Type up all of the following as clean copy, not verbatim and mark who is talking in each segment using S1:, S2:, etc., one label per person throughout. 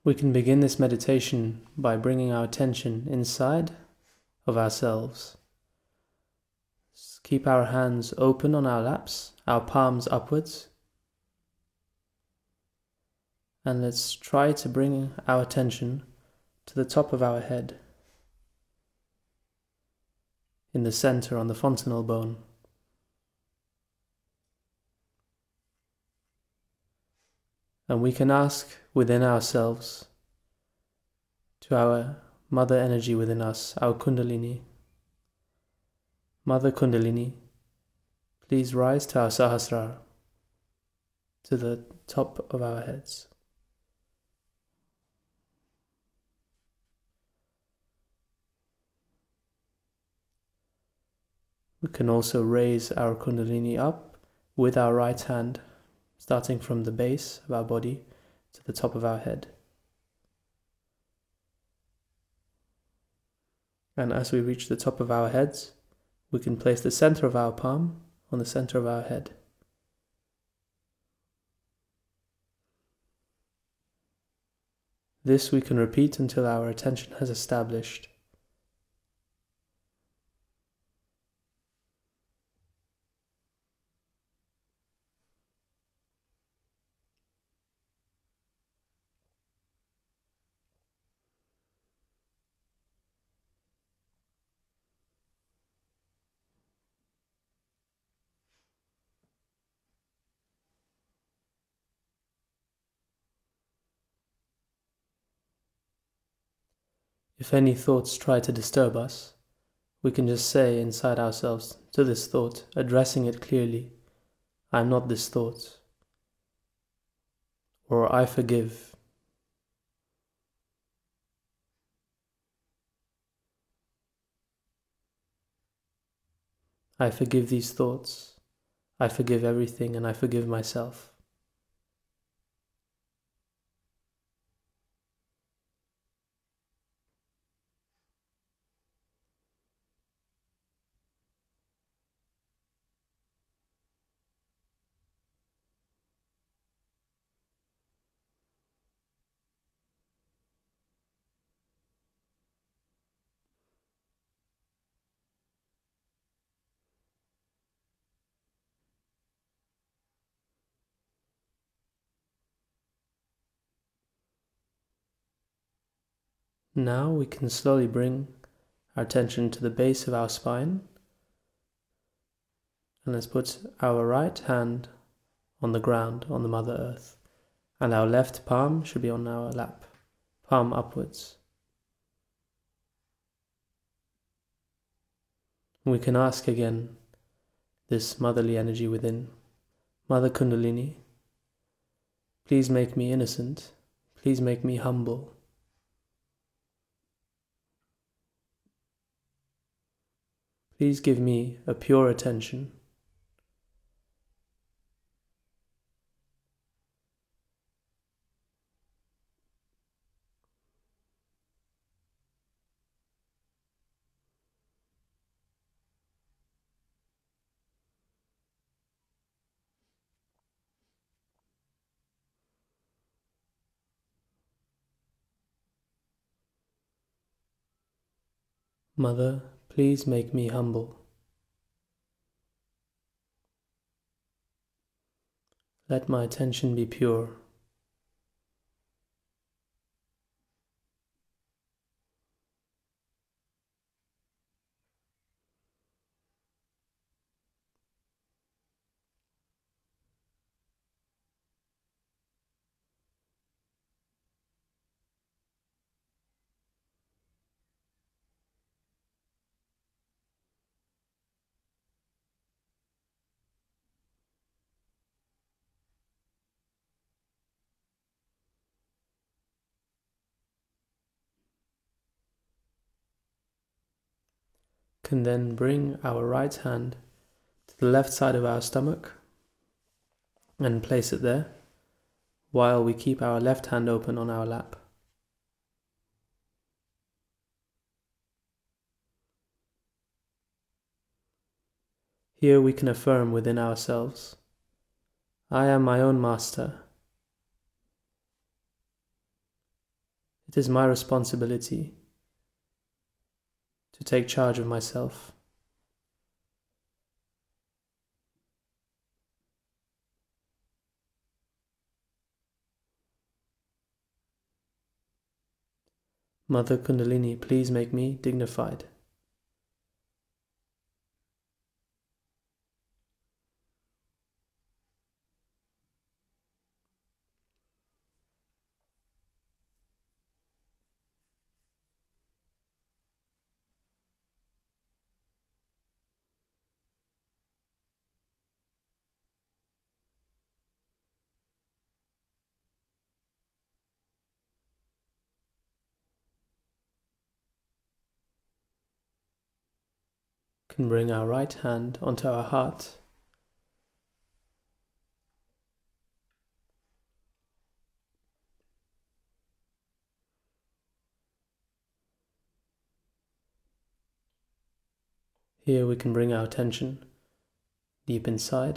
S1: We can begin this meditation by bringing our attention inside of ourselves. Keep our hands open on our laps, our palms upwards. And let's try to bring our attention to the top of our head, in the center on the fontanel bone. And we can ask within ourselves, to our mother energy within us, our Kundalini, Mother Kundalini, please rise to our Sahasrara, to the top of our heads. We can also raise our Kundalini up with our right hand, starting from the base of our body to the top of our head. And as we reach the top of our heads, we can place the center of our palm on the center of our head. This we can repeat until our attention has established. If any thoughts try to disturb us, we can just say inside ourselves to this thought, addressing it clearly, I am not this thought, or I forgive. I forgive these thoughts, I forgive everything, and I forgive myself. Now we can slowly bring our attention to the base of our spine, and let's put our right hand on the ground, on the Mother Earth, and our left palm should be on our lap, palm upwards. We can ask again this motherly energy within, Mother Kundalini, please make me innocent, please make me humble. Please give me a pure attention. Mother, please make me humble. Let my attention be pure. Can then bring our right hand to the left side of our stomach and place it there, while we keep our left hand open on our lap. Here we can affirm within ourselves, I am my own master. It is my responsibility to take charge of myself. Mother Kundalini, please make me dignified. Can bring our right hand onto our heart. Here we can bring our attention deep inside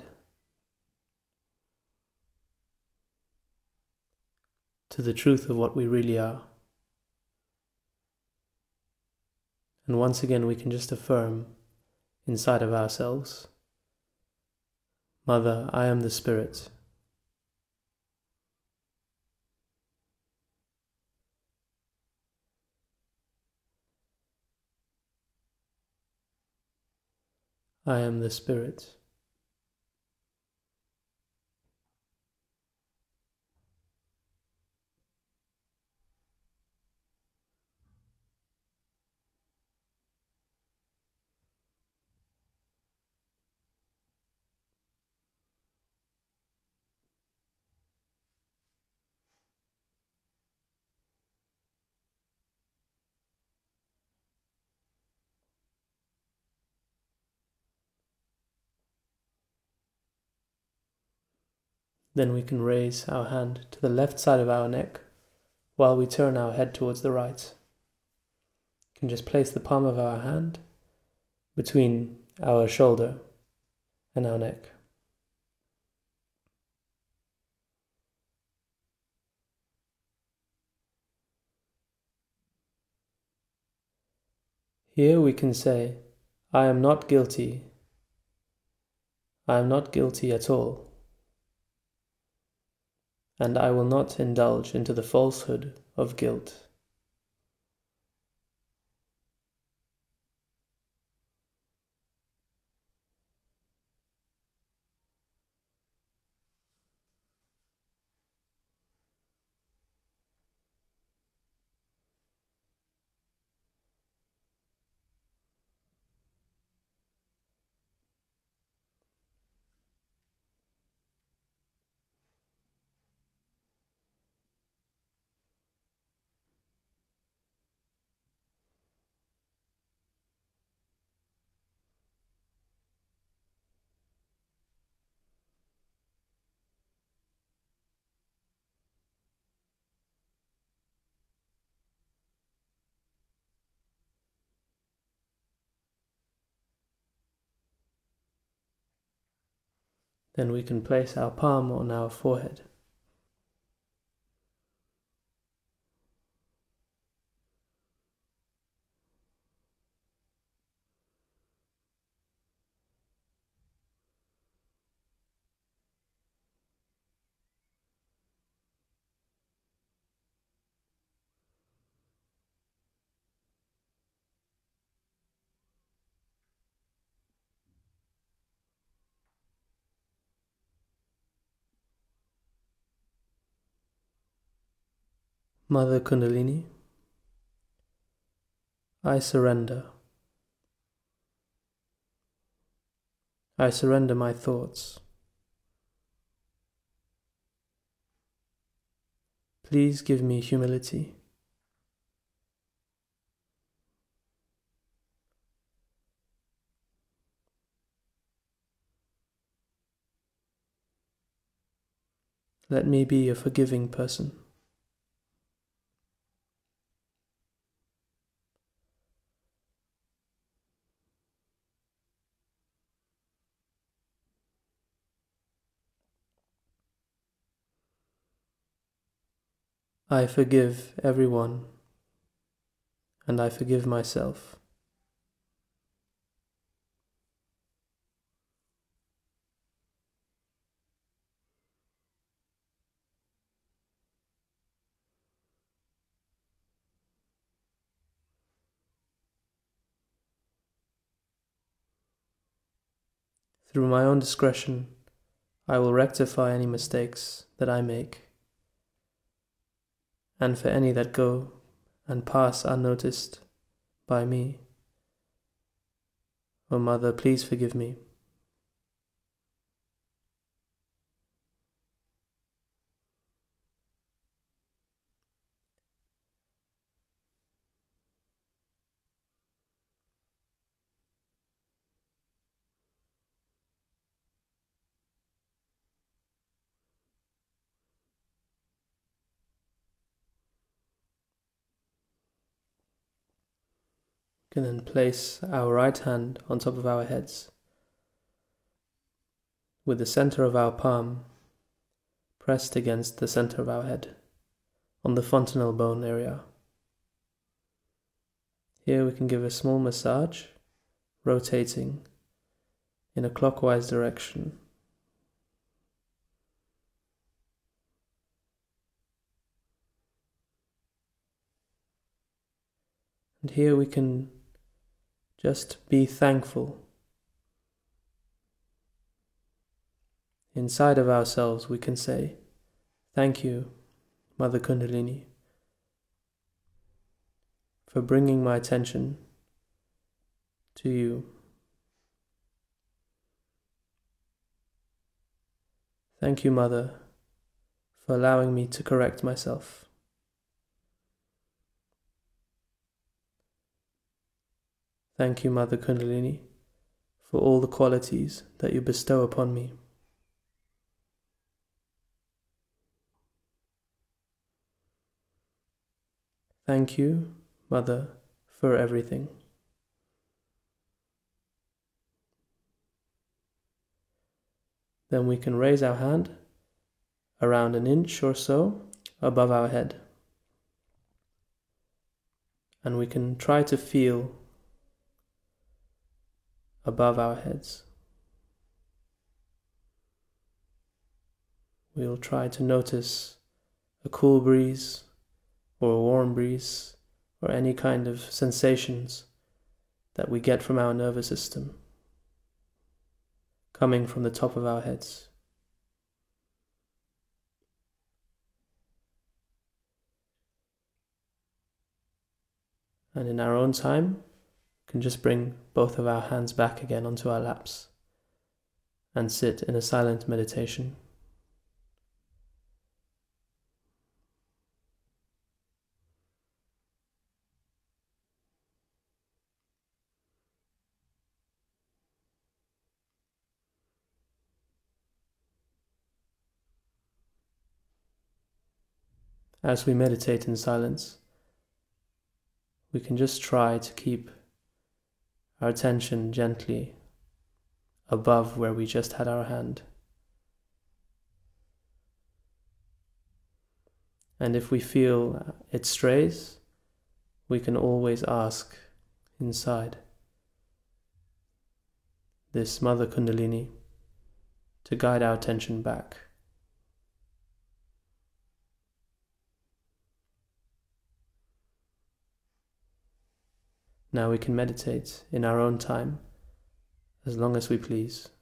S1: to the truth of what we really are. And once again we can just affirm inside of ourselves, Mother, I am the Spirit. I am the Spirit. Then we can raise our hand to the left side of our neck while we turn our head towards the right. We can just place the palm of our hand between our shoulder and our neck. Here we can say, I am not guilty. I am not guilty at all. And I will not indulge into the falsehood of guilt. Then we can place our palm on our forehead. Mother Kundalini, I surrender. I surrender my thoughts. Please give me humility. Let me be a forgiving person. I forgive everyone, and I forgive myself. Through my own discretion, I will rectify any mistakes that I make, and for any that go and pass unnoticed by me, O Mother, please forgive me. We can then place our right hand on top of our heads, with the center of our palm pressed against the center of our head, on the fontanelle bone area. Here we can give a small massage, rotating in a clockwise direction. And here we can just be thankful. Inside of ourselves we can say, "Thank you, Mother Kundalini, for bringing my attention to you. Thank you, Mother, for allowing me to correct myself. Thank you, Mother Kundalini, for all the qualities that you bestow upon me. Thank you, Mother, for everything." Then we can raise our hand around an inch or so above our head. And we can try to feel above our heads. We'll try to notice a cool breeze or a warm breeze or any kind of sensations that we get from our nervous system coming from the top of our heads. And in our own time, we can just bring both of our hands back again onto our laps and sit in a silent meditation. As we meditate in silence, we can just try to keep our attention gently above where we just had our hand. And if we feel it strays, we can always ask inside this Mother Kundalini to guide our attention back. Now we can meditate in our own time, as long as we please.